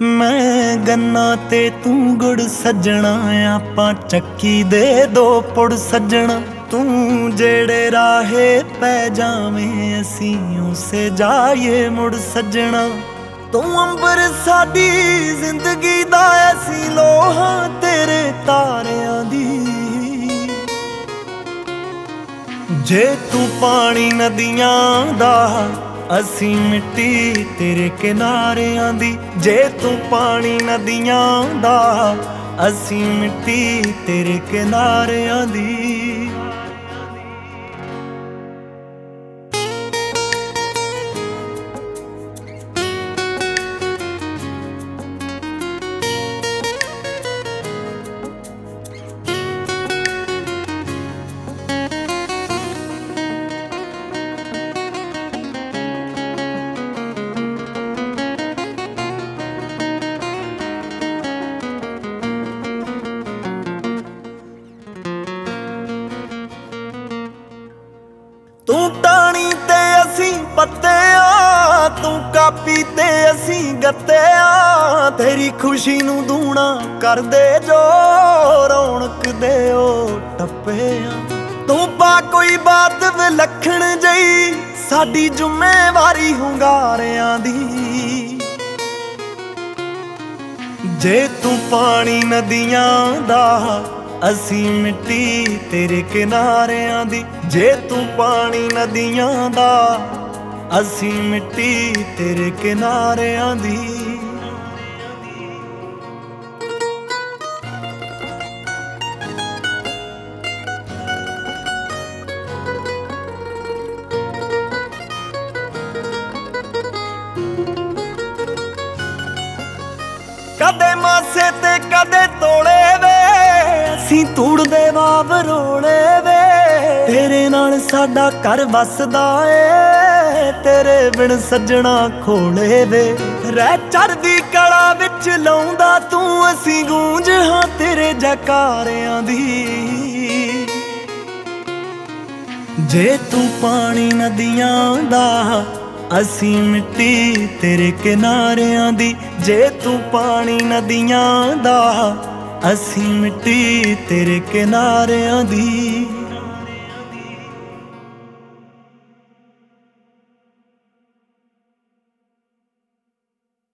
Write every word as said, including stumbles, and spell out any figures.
मैं गन्ना ते तू गुड़ सज्जणा, आपां चक्की दे दो पुड़ सज्जणा। तू जेड़े राहे पै जावें असीं उसे जाइए मुड़ सज्जणा। तू अंबर साडी जिंदगी दा असीं लोहां तेरे तारियां दी। जे तू पानी नदियां दा असीं मिट्टी तेरे किनारियां दी। जे तू पानी नदियां दा असीं मिट्टी तेरे किनारियां दी। तू टाणी ते असीं पत्ते आ, तू कापी ते असीं गत्ते आ। तेरी खुशी नूं दूना कर दे जो रौनक दे ओ टप्पे आ। तू पा कोई बात विलखण जई साडी जुम्मेवारी हुंगारियां दी। जे तू पानी नदियां दा असीं मिट्टी तेरे किनारियां दी। जे तू पानी नदियां दा असीं मिट्टी तेरे किनारियां दी। कदे मासे ते कदे तोड़े वे असीं तूड़दे वाव रोले वे। तेरे नाल साडा घर वसदा ए तेरे बिन सज्जणा खोले वे। रह चढ़दी कला विच लाउंदा तू असीं गूंज हां तेरे जकारियां दी। जे तू पानी नदियां दा असीं मिट्टी तेरे किनारियां दी। जे तू पानी नदियां दा असीं मिट्टी तेरे किनारियां दी।